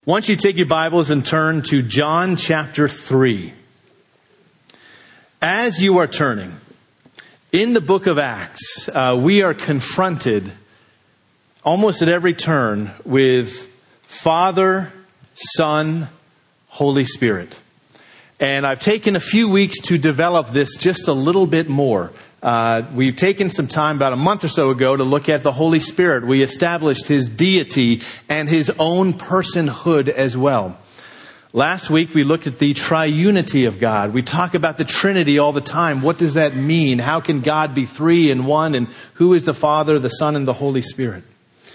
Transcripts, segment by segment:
Why don't you take your Bibles and turn to John chapter 3. As you are turning, in the book of Acts, we are confronted almost at every turn with Father, Son, Holy Spirit. And I've taken a few weeks to develop this just a little bit more. We've taken some time about a month or so ago to look at the Holy Spirit. We established His deity and His own personhood as well. Last week we looked at the triunity of God. We talk about the Trinity all the time. What does that mean? How can God be three in one? And who is the Father, the Son, and the Holy Spirit?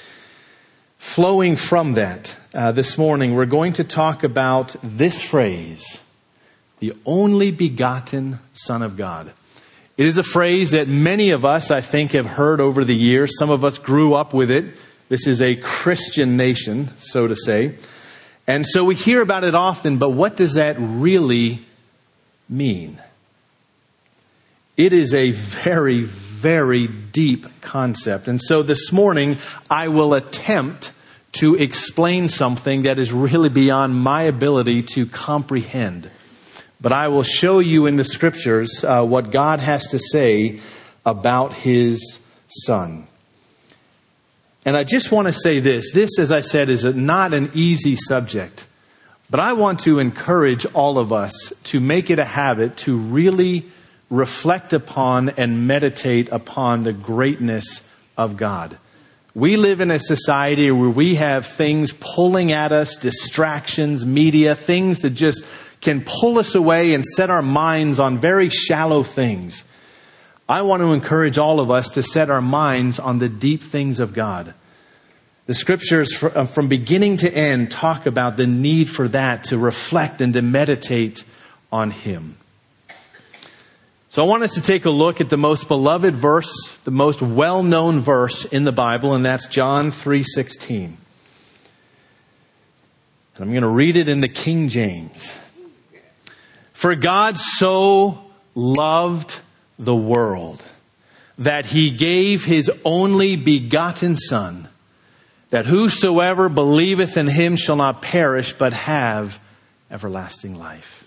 Flowing from that, this morning we're going to talk about this phrase, the only begotten Son of God. It is a phrase that many of us, I think, have heard over the years. Some of us grew up with it. This is a Christian nation, so to say. And so we hear about it often, but what does that really mean? It is a very, very deep concept. And so this morning, I will attempt to explain something that is really beyond my ability to comprehend. But I will show you in the scriptures what God has to say about His Son. And I just want to say this. This, as I said, is not an easy subject. But I want to encourage all of us to make it a habit to really reflect upon and meditate upon the greatness of God. We live in a society where we have things pulling at us, distractions, media, things that just can pull us away and set our minds on very shallow things. I want to encourage all of us to set our minds on the deep things of God. The scriptures from beginning to end talk about the need for that, to reflect and to meditate on Him. So I want us to take a look at the most beloved verse, the most well-known verse in the Bible, and that's John 3:16. And I'm going to read it in the King James. For God so loved the world that He gave His only begotten Son, that whosoever believeth in Him shall not perish, but have everlasting life.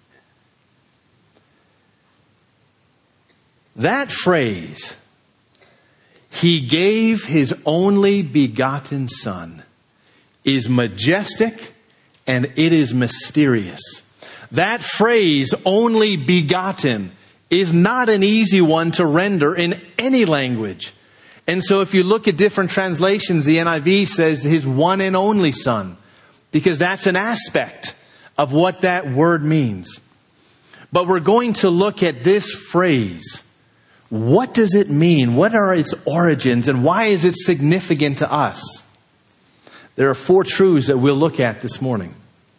That phrase, He gave His only begotten Son, is majestic and it is mysterious. That phrase, only begotten, is not an easy one to render in any language. And so if you look at different translations, the NIV says His one and only Son, because that's an aspect of what that word means. But we're going to look at this phrase. What does it mean? What are its origins? And why is it significant to us? There are 4 truths that we'll look at this morning.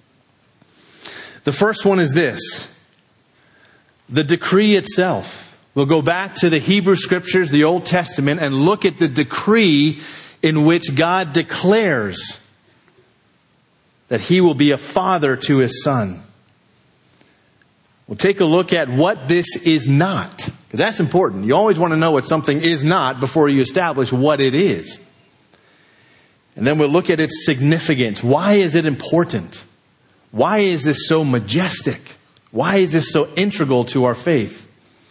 The first one is this: the decree itself. We'll go back to the Hebrew Scriptures, the Old Testament, and look at the decree in which God declares that He will be a father to His Son. We'll take a look at what this is not, because that's important. You always want to know what something is not before you establish what it is. And then we'll look at its significance. Why is it important? Why is this so majestic? Why is this so integral to our faith?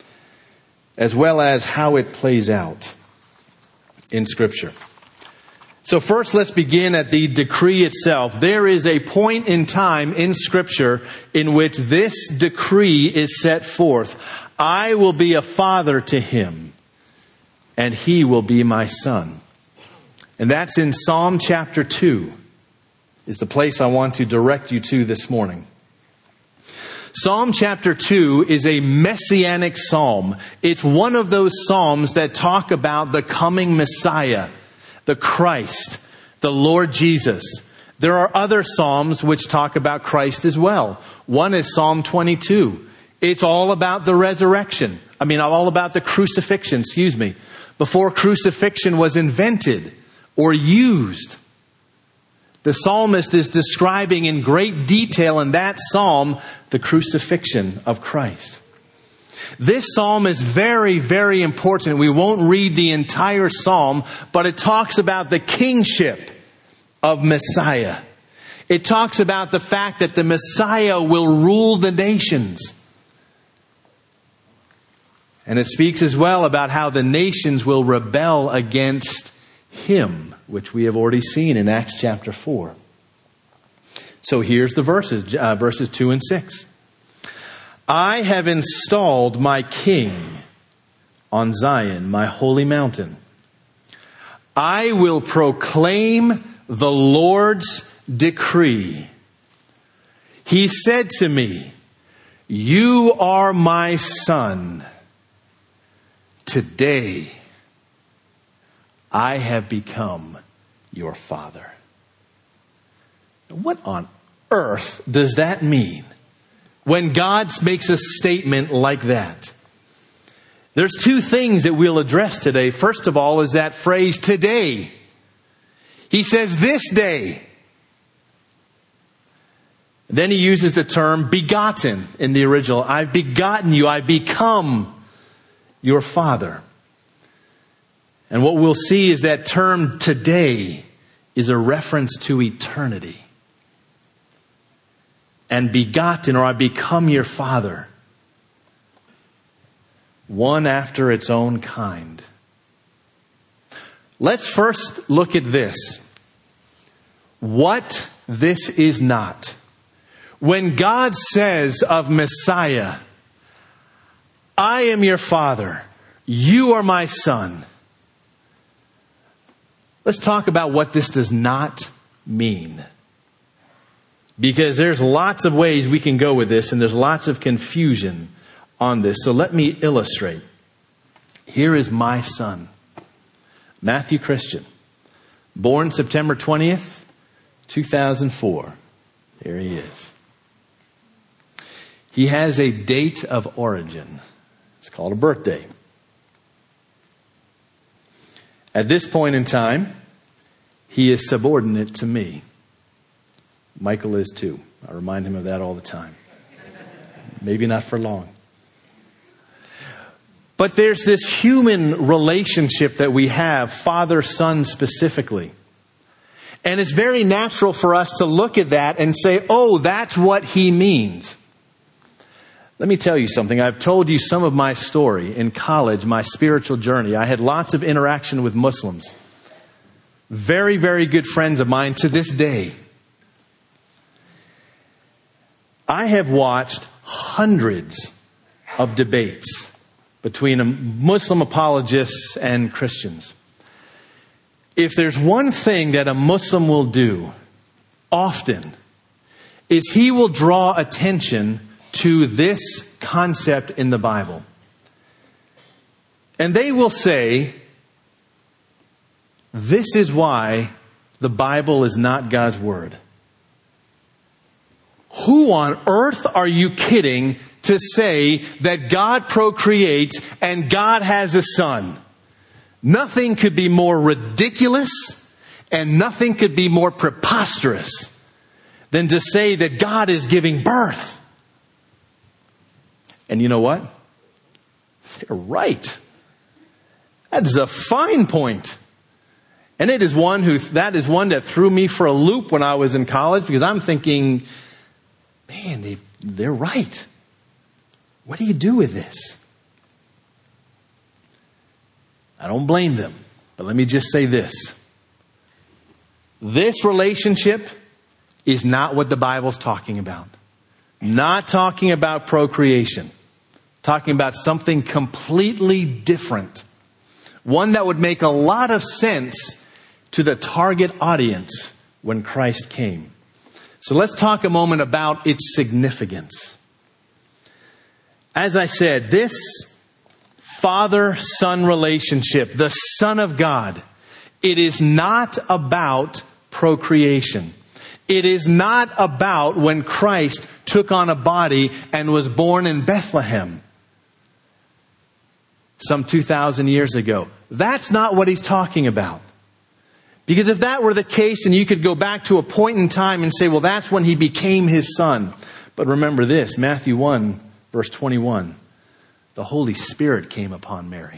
As well as how it plays out in Scripture. So first, let's begin at the decree itself. There is a point in time in Scripture in which this decree is set forth. I will be a father to him, and he will be my son. And that's in Psalm chapter 2. Is the place I want to direct you to this morning. Psalm chapter 2 is a messianic psalm. It's one of those psalms that talk about the coming Messiah, the Christ, the Lord Jesus. There are other psalms which talk about Christ as well. One is Psalm 22. It's all about the resurrection. All about the crucifixion, before crucifixion was invented or used. The psalmist is describing in great detail in that psalm the crucifixion of Christ. This psalm is very, very important. We won't read the entire psalm, but it talks about the kingship of Messiah. It talks about the fact that the Messiah will rule the nations. And it speaks as well about how the nations will rebel against him, which we have already seen in Acts chapter 4. So here's the verses 2 and 6. I have installed my king on Zion, my holy mountain. I will proclaim the Lord's decree. He said to me, you are my son. Today, I have become your father. What on earth does that mean when God makes a statement like that? There's two things that we'll address today. First of all is that phrase, today. He says, this day. Then he uses the term begotten in the original. I've begotten you. I've become your father. And what we'll see is that term today is a reference to eternity. And begotten, or I become your father. One after its own kind. Let's first look at this. What this is not. When God says of Messiah, I am your father, you are my son. Let's talk about what this does not mean. Because there's lots of ways we can go with this, and there's lots of confusion on this. So let me illustrate. Here is my son, Matthew Christian, born September 20th, 2004. Here he is. He has a date of origin. It's called a birthday. At this point in time, he is subordinate to me. Michael is too. I remind him of that all the time. Maybe not for long. But there's this human relationship that we have, father-son specifically. And it's very natural for us to look at that and say, oh, that's what he means. Let me tell you something. I've told you some of my story in college, my spiritual journey. I had lots of interaction with Muslims. Very, very good friends of mine to this day. I have watched hundreds of debates between Muslim apologists and Christians. If there's one thing that a Muslim will do often, is he will draw attention to this concept in the Bible. And they will say, this is why the Bible is not God's word. Who on earth are you kidding to say that God procreates and God has a son? Nothing could be more ridiculous and nothing could be more preposterous than to say that God is giving birth. And you know what? They're right. That is a fine point. And that is one that threw me for a loop when I was in college, because I'm thinking, man, they're right. What do you do with this? I don't blame them, but let me just say this. This relationship is not what the Bible's talking about. Not talking about procreation. Talking about something completely different. One that would make a lot of sense to the target audience when Christ came. So let's talk a moment about its significance. As I said, this father-son relationship, the Son of God, it is not about procreation. It is not about when Christ took on a body and was born in Bethlehem some 2,000 years ago. That's not what he's talking about. Because if that were the case, and you could go back to a point in time and say, well, that's when he became his son. But remember this, Matthew 1, verse 21. The Holy Spirit came upon Mary,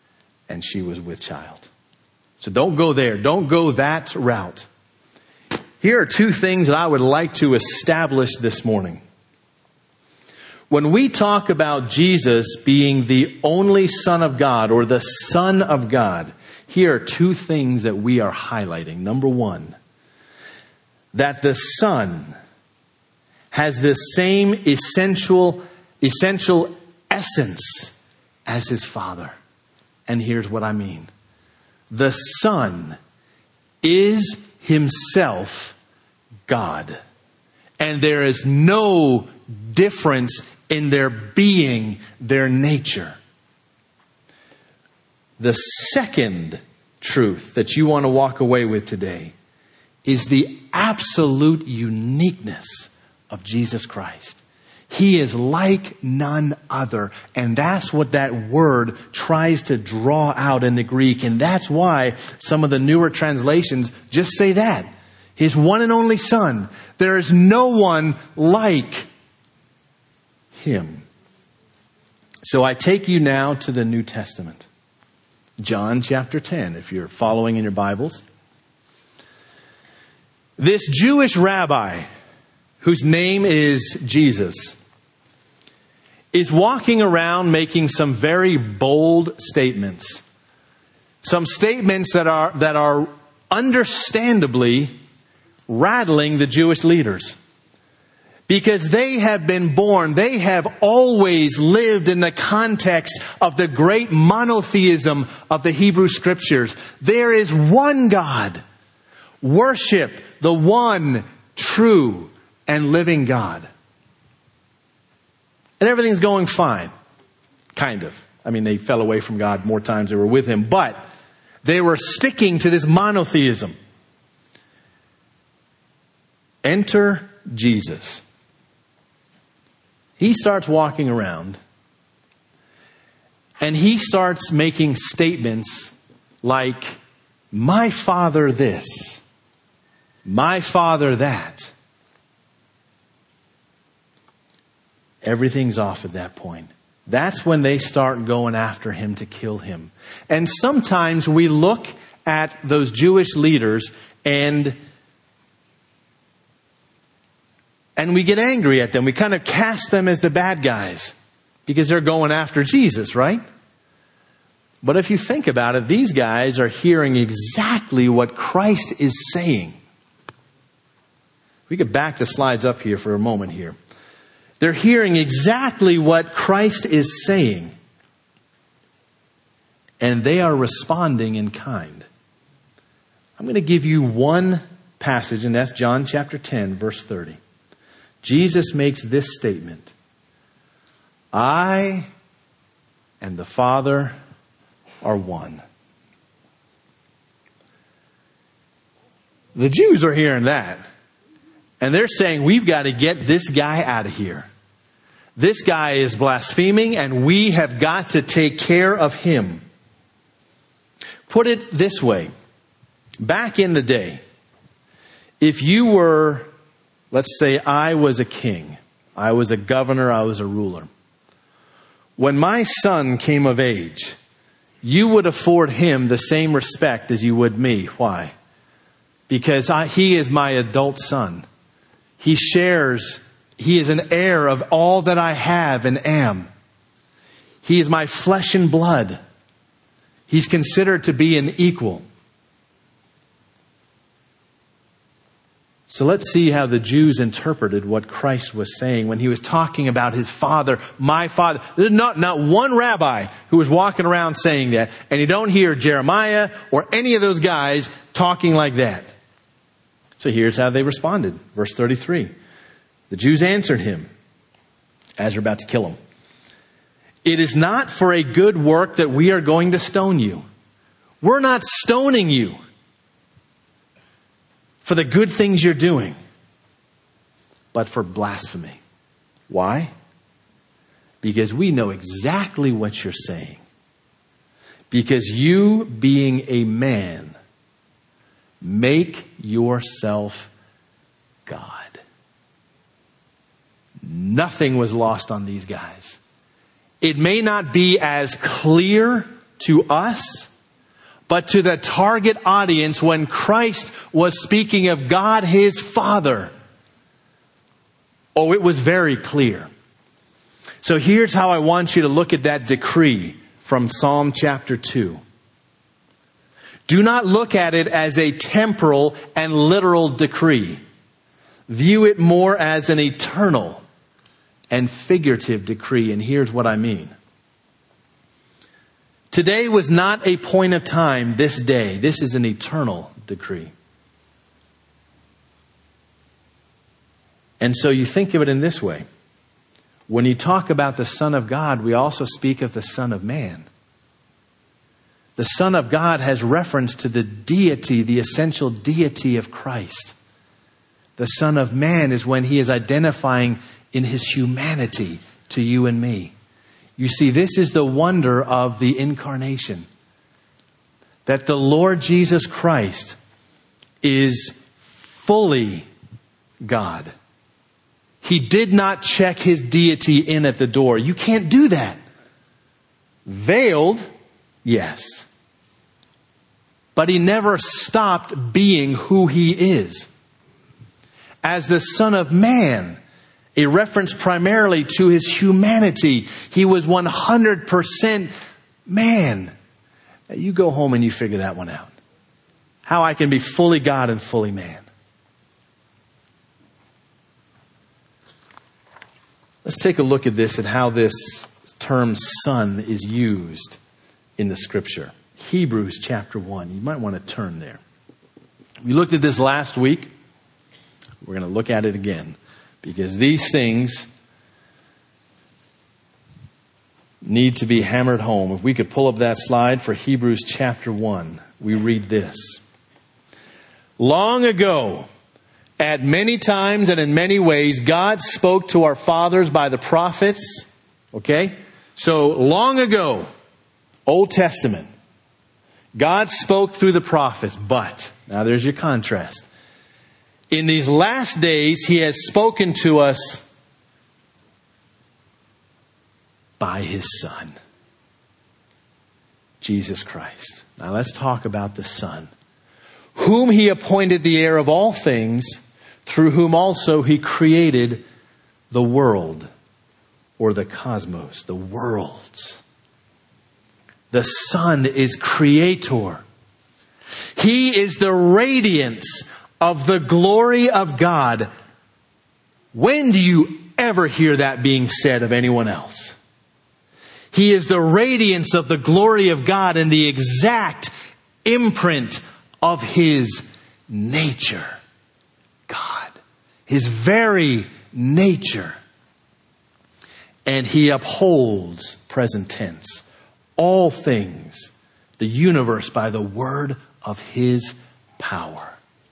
and she was with child. So don't go there. Don't go that route. Here are two things that I would like to establish this morning. When we talk about Jesus being the only Son of God or the Son of God, here are two things that we are highlighting. Number one, that the Son has the same essential essence as his Father. And here's what I mean. The Son is himself God. And there is no difference in their being, their nature. The second truth that you want to walk away with today is the absolute uniqueness of Jesus Christ. He is like none other. And that's what that word tries to draw out in the Greek. And that's why some of the newer translations just say that. His one and only Son. There is no one like him. So I take you now to the New Testament. John chapter 10, if you're following in your Bibles. This Jewish rabbi, whose name is Jesus, is walking around making some very bold statements. Some statements that are understandably rattling the Jewish leaders. Because they have been born, they have always lived in the context of the great monotheism of the Hebrew Scriptures. There is one God. Worship the one true and living God. And everything's going fine. Kind of. I mean, they fell away from God more times than they were with him. But they were sticking to this monotheism. Enter Jesus. He starts walking around and he starts making statements like, my Father this, my Father that. Everything's off at that point. That's when they start going after him to kill him. And sometimes we look at those Jewish leaders and we get angry at them. We kind of cast them as the bad guys because they're going after Jesus, right? But if you think about it, these guys are hearing exactly what Christ is saying. We could back the slides up here for a moment here. They're hearing exactly what Christ is saying. And they are responding in kind. I'm going to give you one passage, and that's John chapter 10, verse 30. Jesus makes this statement. I and the Father are one. The Jews are hearing that. And they're saying, we've got to get this guy out of here. This guy is blaspheming and we have got to take care of him. Put it this way. Back in the day, if you were, let's say I was a king, I was a governor, I was a ruler. When my son came of age, you would afford him the same respect as you would me. Why? Because he is my adult son. He is an heir of all that I have and am. He is my flesh and blood. He's considered to be an equal. So let's see how the Jews interpreted what Christ was saying when he was talking about his Father, my Father. There's not one rabbi who was walking around saying that. And you don't hear Jeremiah or any of those guys talking like that. So here's how they responded. Verse 33. The Jews answered him as they're about to kill him. It is not for a good work that we are going to stone you. We're not stoning you for the good things you're doing, but for blasphemy. Why? Because we know exactly what you're saying. Because you, being a man, make yourself God. Nothing was lost on these guys. It may not be as clear to us, but to the target audience when Christ was speaking of God his Father. Oh, it was very clear. So here's how I want you to look at that decree from Psalm chapter 2. Do not look at it as a temporal and literal decree. View it more as an eternal and figurative decree. And here's what I mean. Today was not a point of time, this day. This is an eternal decree. And so you think of it in this way. When you talk about the Son of God, we also speak of the Son of Man. The Son of God has reference to the deity, the essential deity of Christ. The Son of Man is when he is identifying in his humanity to you and me. You see, this is the wonder of the incarnation. That the Lord Jesus Christ is fully God. He did not check his deity in at the door. You can't do that. Veiled, yes. But he never stopped being who he is. As the Son of Man, a reference primarily to his humanity. He was 100% man. Now you go home and you figure that one out. How I can be fully God and fully man. Let's take a look at this, at how this term son is used in the scripture. Hebrews chapter 1. You might want to turn there. We looked at this last week. We're going to look at it again. Because these things need to be hammered home. If we could pull up that slide for Hebrews chapter 1, we read this. Long ago, at many times and in many ways, God spoke to our fathers by the prophets. Okay? So long ago, Old Testament, God spoke through the prophets. But, now there's your contrast. In these last days, he has spoken to us by his Son, Jesus Christ. Now let's talk about the Son, whom he appointed the heir of all things, through whom also he created the world, or the cosmos, the worlds. The Son is creator. He is the radiance of the glory of God. When do you ever hear that being said of anyone else? He is the radiance of the glory of God and the exact imprint of his nature. God. His very nature. And he upholds, present tense, all things, the universe, by the word of his power.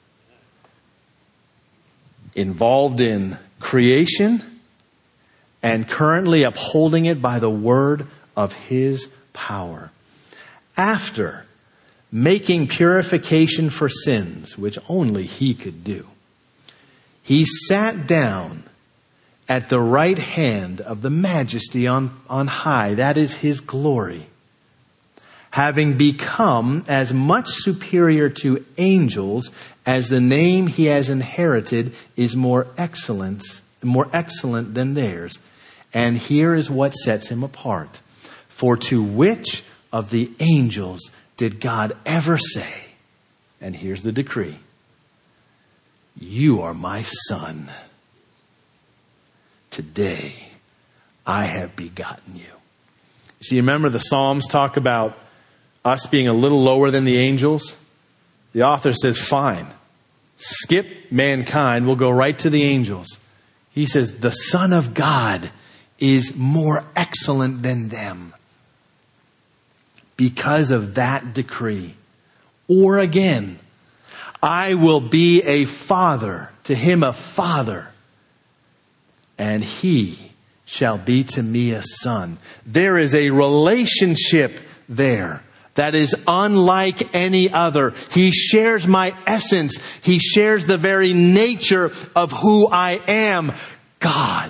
Involved in creation and currently upholding it by the word of his power. After making purification for sins, which only he could do, he sat down at the right hand of the majesty on high. That is his glory. Having become as much superior to angels as the name he has inherited is more excellent than theirs. And here is what sets him apart. For to which of the angels did God ever say, and here's the decree, you are my son. Today I have begotten you. So you remember the Psalms talk about us being a little lower than the angels? The author says, fine. Skip mankind. We'll go right to the angels. He says, the Son of God is more excellent than them because of that decree. Or again, I will be a father, to him a father, and he shall be to me a son. There is a relationship there that is unlike any other. He shares my essence. He shares the very nature of who I am, God.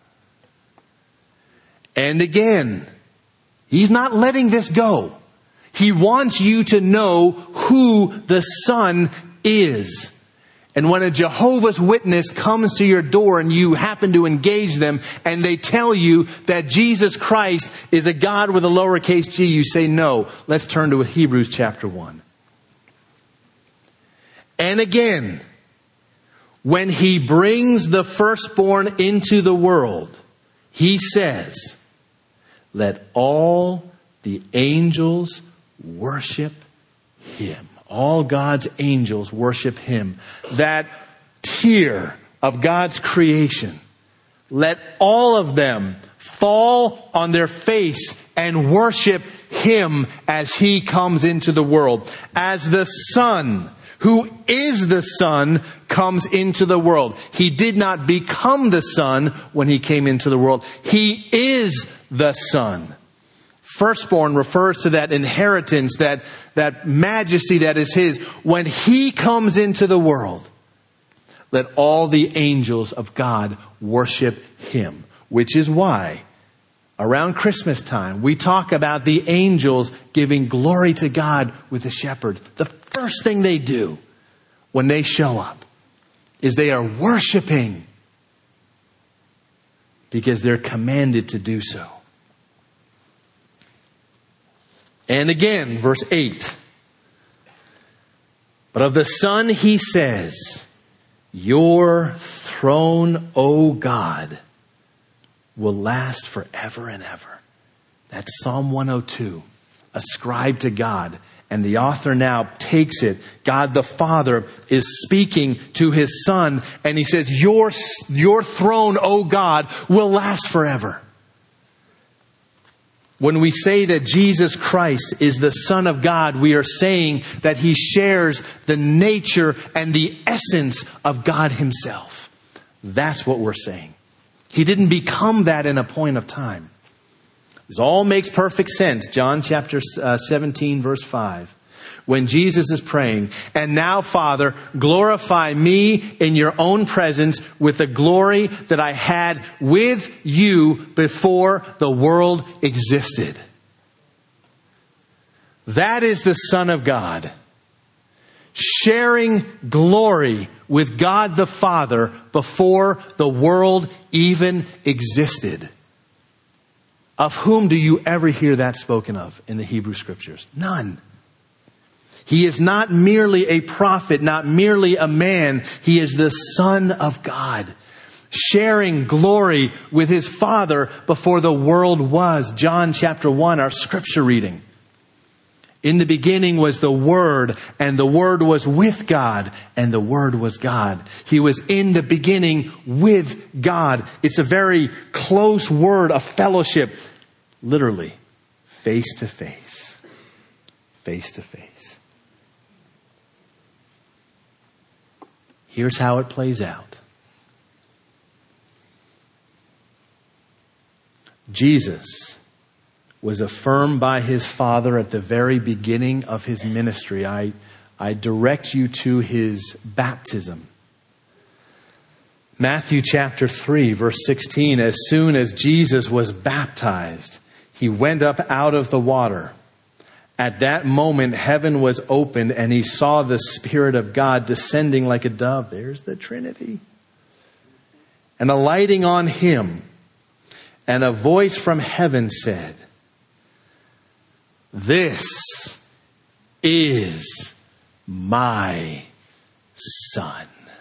And again, he's not letting this go. He wants you to know who the Son is. And when a Jehovah's Witness comes to your door and you happen to engage them and they tell you that Jesus Christ is a God with a lowercase g, you say, no, let's turn to Hebrews chapter 1. And again, when he brings the firstborn into the world, he says, let all the angels worship him. All God's angels worship him. That tier of God's creation, let all of them fall on their face and worship him as he comes into the world. As the Son, who is the Son, comes into the world. He did not become the Son when he came into the world. He is the Son. Firstborn refers to that inheritance, that majesty that is his. When he comes into the world, let all the angels of God worship him. Which is why, around Christmas time, we talk about the angels giving glory to God with the shepherds. The first thing they do when they show up is they are worshiping because they're commanded to do so. And again, verse 8. But of the Son he says, your throne, O God, will last forever and ever. That's Psalm 102, ascribed to God. And the author now takes it. God the Father is speaking to his Son. And he says, your throne, O God, will last forever. When we say that Jesus Christ is the Son of God, we are saying that he shares the nature and the essence of God himself. That's what we're saying. He didn't become that in a point of time. This all makes perfect sense. John chapter 17, verse 5. When Jesus is praying, and now, Father, glorify me in your own presence with the glory that I had with you before the world existed. That is the Son of God, sharing glory with God the Father before the world even existed. Of whom do you ever hear that spoken of in the Hebrew Scriptures? None. He is not merely a prophet, not merely a man. He is the Son of God, sharing glory with his Father before the world was. John chapter 1, our scripture reading. In the beginning was the Word, and the Word was with God, and the Word was God. He was in the beginning with God. It's a very close word, a fellowship. Literally, face to face. Face to face. Here's how it plays out. Jesus was affirmed by his Father at the very beginning of his ministry. I direct you to his baptism. Matthew chapter 3, verse 16. As soon as Jesus was baptized, he went up out of the water. At that moment, heaven was opened and he saw the Spirit of God descending like a dove. There's the Trinity. And alighting on him. And a voice from heaven said, "This is my Son.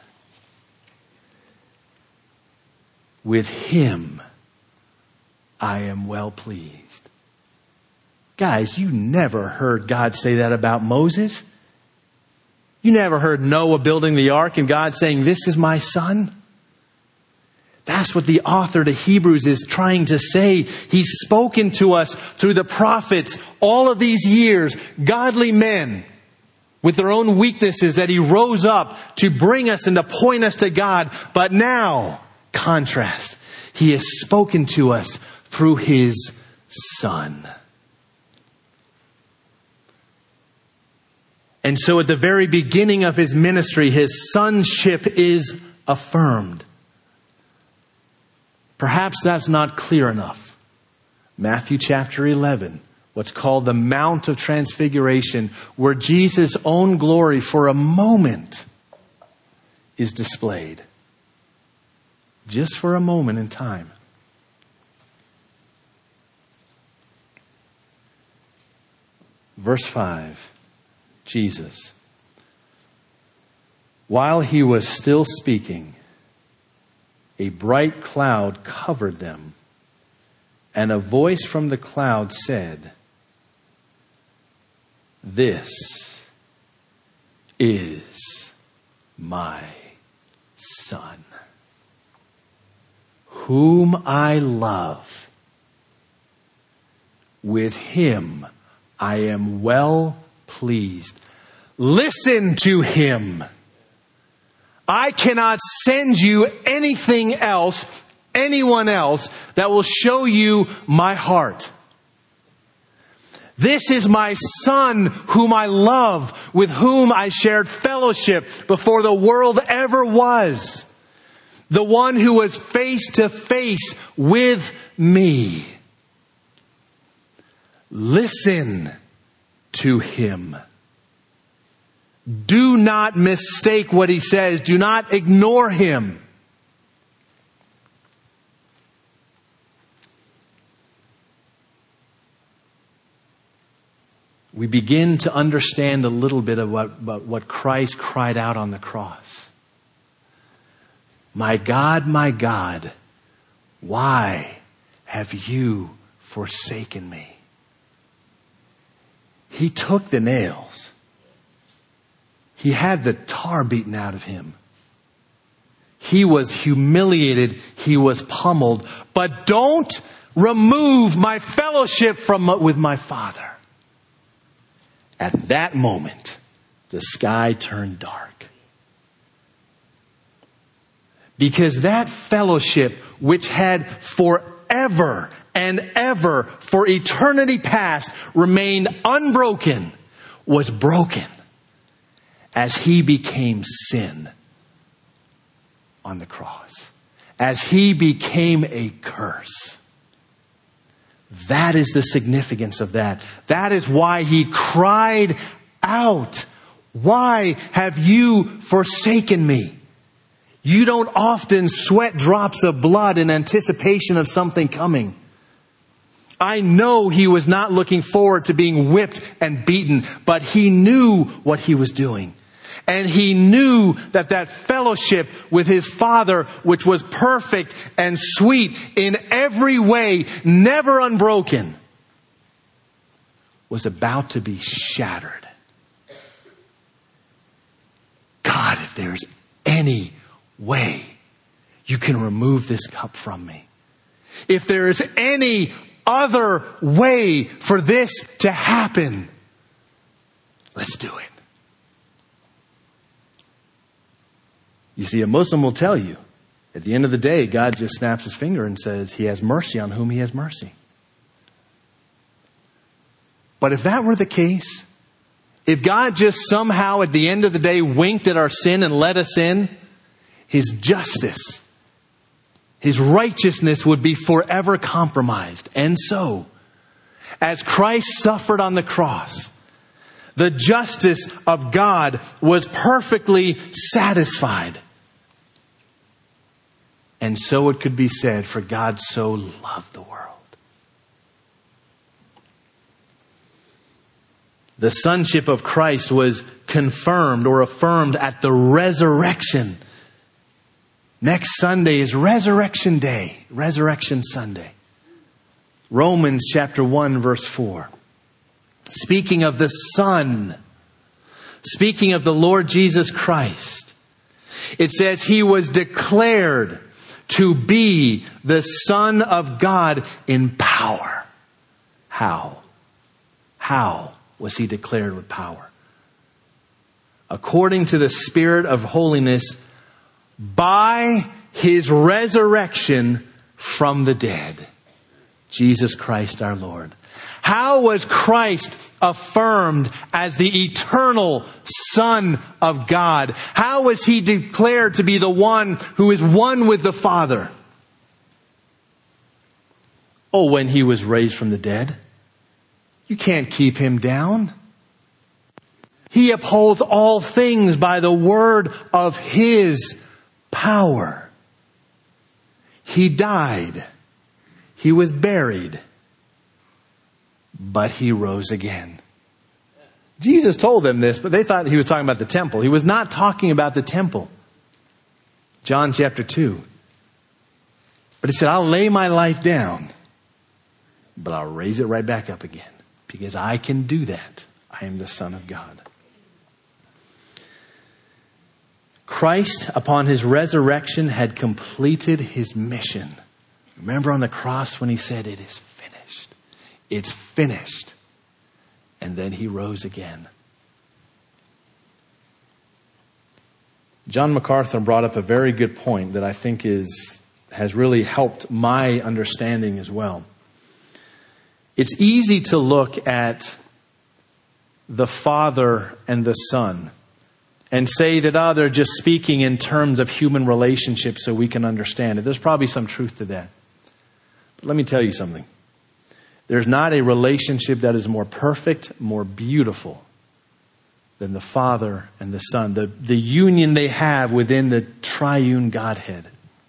With him I am well pleased." Guys, you never heard God say that about Moses. You never heard Noah building the ark and God saying, "This is my son." That's what the author to Hebrews is trying to say. He's spoken to us through the prophets all of these years, godly men with their own weaknesses that he rose up to bring us and to point us to God. But now, contrast, he has spoken to us through his Son. And so at the very beginning of his ministry, his sonship is affirmed. Perhaps that's not clear enough. Matthew chapter 11. what's called the Mount of Transfiguration, where Jesus' own glory for a moment is displayed. Just for a moment in time. Verse 5, Jesus. While he was still speaking, a bright cloud covered them, and a voice from the cloud said, "This is my Son, whom I love. With him I am well pleased. Listen to him. I cannot send you anything else, anyone else, that will show you my heart. This is my Son whom I love, with whom I shared fellowship before the world ever was. The one who was face to face with me. Listen to him. Do not mistake what he says. Do not ignore him. We begin to understand a little bit about what Christ cried out on the cross. My God, why have you forsaken me?" He took the nails. He had the tar beaten out of him. He was humiliated. He was pummeled. But don't remove my fellowship with my Father. At that moment, the sky turned dark. Because that fellowship, which had forever and ever, for eternity past, remained unbroken, was broken as he became sin on the cross. As he became a curse. That is the significance of that. That is why he cried out, "Why have you forsaken me?" You don't often sweat drops of blood in anticipation of something coming. I know he was not looking forward to being whipped and beaten, but he knew what he was doing. And he knew that that fellowship with his Father, which was perfect and sweet in every way, never unbroken, was about to be shattered. God, if there's any way you can remove this cup from me, if there is any other way for this to happen, let's do it. You see, a Muslim will tell you, at the end of the day, God just snaps his finger and says he has mercy on whom he has mercy. But if that were the case, if God just somehow at the end of the day winked at our sin and let us in, his justice, his righteousness would be forever compromised. And so, as Christ suffered on the cross, the justice of God was perfectly satisfied. And so it could be said, for God so loved the world. The sonship of Christ was confirmed or affirmed at the resurrection. Next Sunday is Resurrection Day, Resurrection Sunday. Romans chapter 1, verse 4. Speaking of the Son, speaking of the Lord Jesus Christ, it says he was declared to be the Son of God in power. How? How was he declared with power? According to the Spirit of holiness, by his resurrection from the dead. Jesus Christ our Lord. How was Christ affirmed as the eternal Son of God? How was he declared to be the one who is one with the Father? Oh, when he was raised from the dead. You can't keep him down. He upholds all things by the word of his power. He died. He was buried. But he rose again. Jesus told them this, but they thought he was talking about the temple. He was not talking about the temple. John chapter 2. But he said, I'll lay my life down, but I'll raise it right back up again. Because I can do that. I am the Son of God. Christ, upon his resurrection, had completed his mission. Remember on the cross when he said, it is finished. It's finished. And then he rose again. John MacArthur brought up a very good point that I think has really helped my understanding as well. It's easy to look at the Father and the Son and say that, they're just speaking in terms of human relationships so we can understand it. There's probably some truth to that. But let me tell you something. There's not a relationship that is more perfect, more beautiful than the Father and the Son. The union they have within the triune Godhead.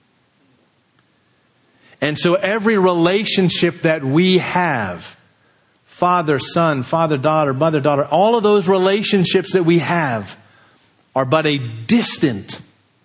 And so every relationship that we have, father, son, father, daughter, mother, daughter, all of those relationships that we have are but a distant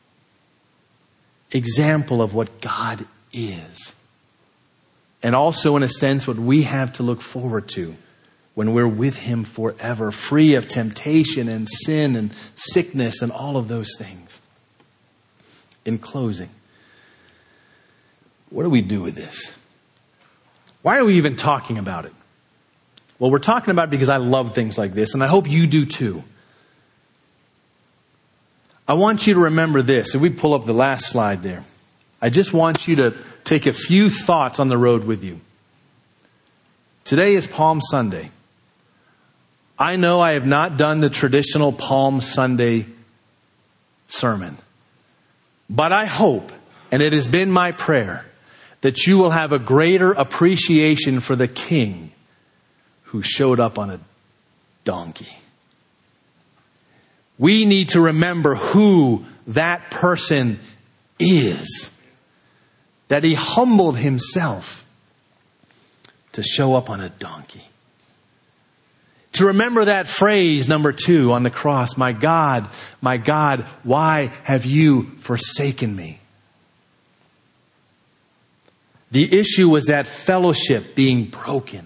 example of what God is. And also, in a sense, what we have to look forward to when we're with him forever, free of temptation and sin and sickness and all of those things. In closing, what do we do with this? Why are we even talking about it? Well, we're talking about it because I love things like this, and I hope you do too. I want you to remember this. If we pull up the last slide there, I just want you to take a few thoughts on the road with you. Today is Palm Sunday. I know I have not done the traditional Palm Sunday sermon, but I hope, and it has been my prayer, that you will have a greater appreciation for the King who showed up on a donkey. We need to remember who that person is. That he humbled himself to show up on a donkey. To remember that phrase, number 2, on the cross, my God, why have you forsaken me? The issue was that fellowship being broken.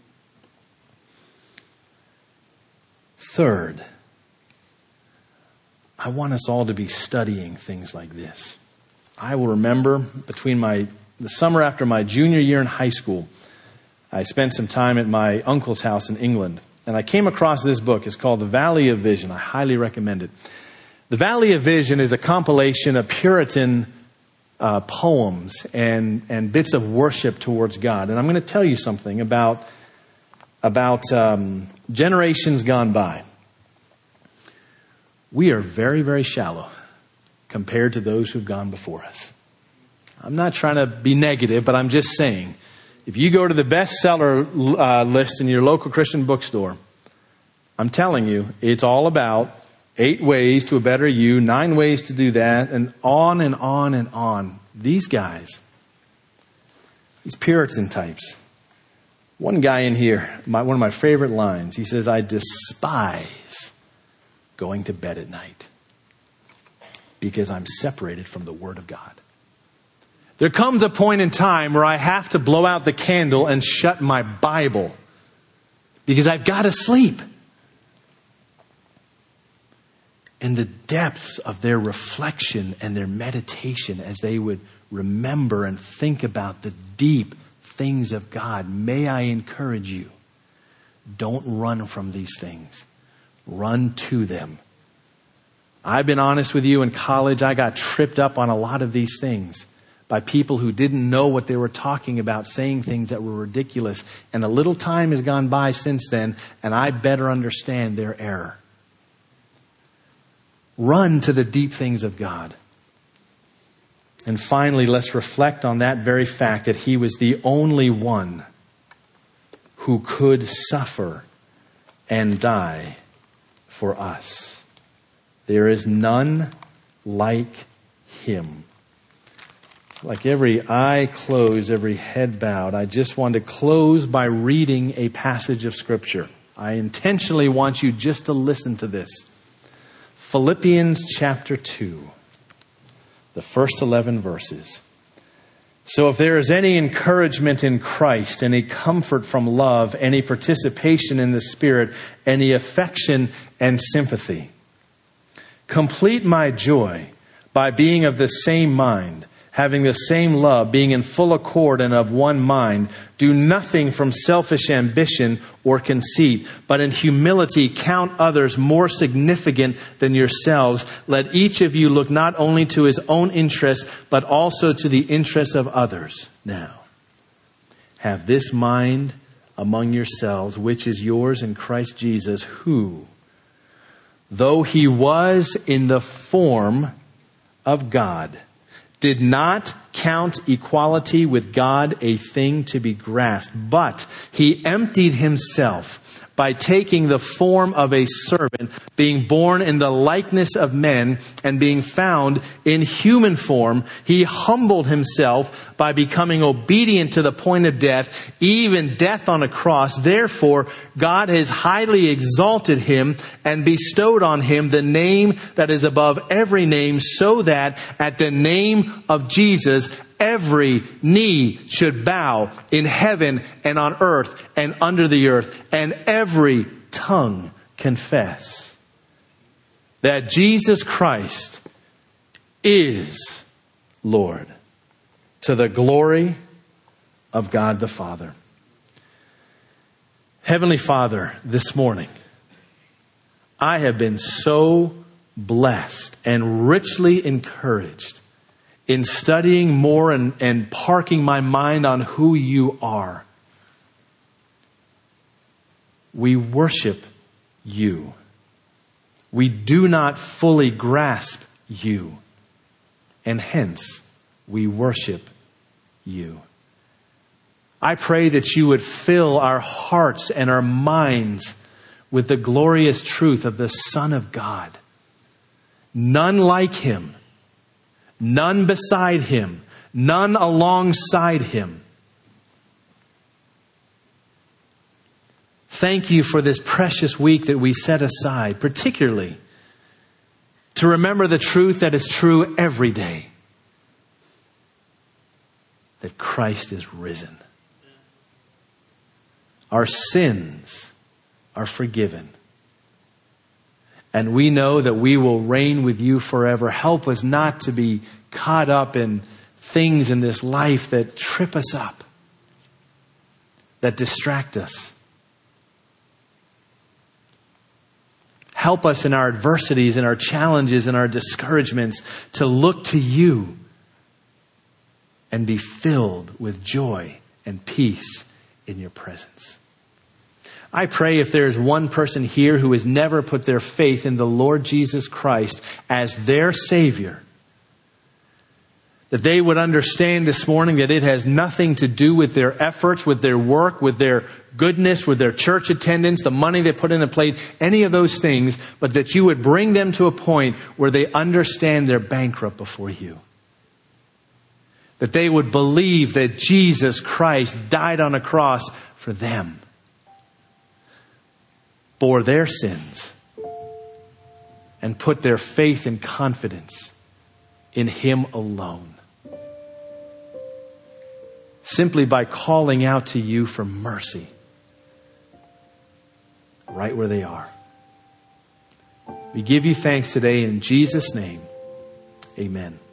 Third, I want us all to be studying things like this. I will remember between the summer after my junior year in high school, I spent some time at my uncle's house in England. And I came across this book. It's called The Valley of Vision. I highly recommend it. The Valley of Vision is a compilation of Puritan poems and bits of worship towards God. And I'm going to tell you something about generations gone by. We are very, very shallow compared to those who've gone before us. I'm not trying to be negative, but I'm just saying, if you go to the bestseller list in your local Christian bookstore, I'm telling you, it's all about 8 ways to a better you, 9 ways to do that, and on and on and on. These guys, these Puritan types. One guy in here, one of my favorite lines, he says, I despise going to bed at night because I'm separated from the Word of God. There comes a point in time where I have to blow out the candle and shut my Bible because I've got to sleep. And the depths of their reflection and their meditation as they would remember and think about the deep things of God, may I encourage you, don't run from these things. Run to them. I've been honest with you, in college I got tripped up on a lot of these things by people who didn't know what they were talking about, saying things that were ridiculous. And a little time has gone by since then, and I better understand their error. Run to the deep things of God. And finally, let's reflect on that very fact that He was the only one who could suffer and die for us. There is none like him. Like every eye closed, every head bowed, I just want to close by reading a passage of Scripture. I intentionally want you just to listen to this. Philippians chapter 2, the first 11 verses. So if there is any encouragement in Christ, any comfort from love, any participation in the Spirit, any affection and sympathy, complete my joy by being of the same mind, having the same love, being in full accord and of one mind. Do nothing from selfish ambition or conceit, but in humility count others more significant than yourselves. Let each of you look not only to his own interests, but also to the interests of others. Now, have this mind among yourselves, which is yours in Christ Jesus, who, though he was in the form of God, did not count equality with God a thing to be grasped, but he emptied himself by taking the form of a servant, being born in the likeness of men, and being found in human form, he humbled himself by becoming obedient to the point of death, even death on a cross. Therefore, God has highly exalted him and bestowed on him the name that is above every name, so that at the name of Jesus, every knee should bow in heaven and on earth and under the earth, and every tongue confess that Jesus Christ is Lord, to the glory of God the Father. Heavenly Father, this morning, I have been so blessed and richly encouraged in studying more and parking my mind on who you are. We worship you. We do not fully grasp you, and hence we worship you. I pray that you would fill our hearts and our minds with the glorious truth of the Son of God. None like him. None beside him. None alongside him. Thank you for this precious week that we set aside, particularly to remember the truth that is true every day. That Christ is risen. Our sins are forgiven. And we know that we will reign with you forever. Help us not to be caught up in things in this life that trip us up, that distract us. Help us in our adversities and our challenges and our discouragements to look to you and be filled with joy and peace in your presence. I pray if there is one person here who has never put their faith in the Lord Jesus Christ as their Savior, that they would understand this morning that it has nothing to do with their efforts, with their work, with their goodness, with their church attendance, the money they put in the plate, any of those things, but that you would bring them to a point where they understand they're bankrupt before you. That they would believe that Jesus Christ died on a cross for them, bore their sins, and put their faith and confidence in him alone. Simply by calling out to you for mercy right where they are. We give you thanks today in Jesus' name. Amen.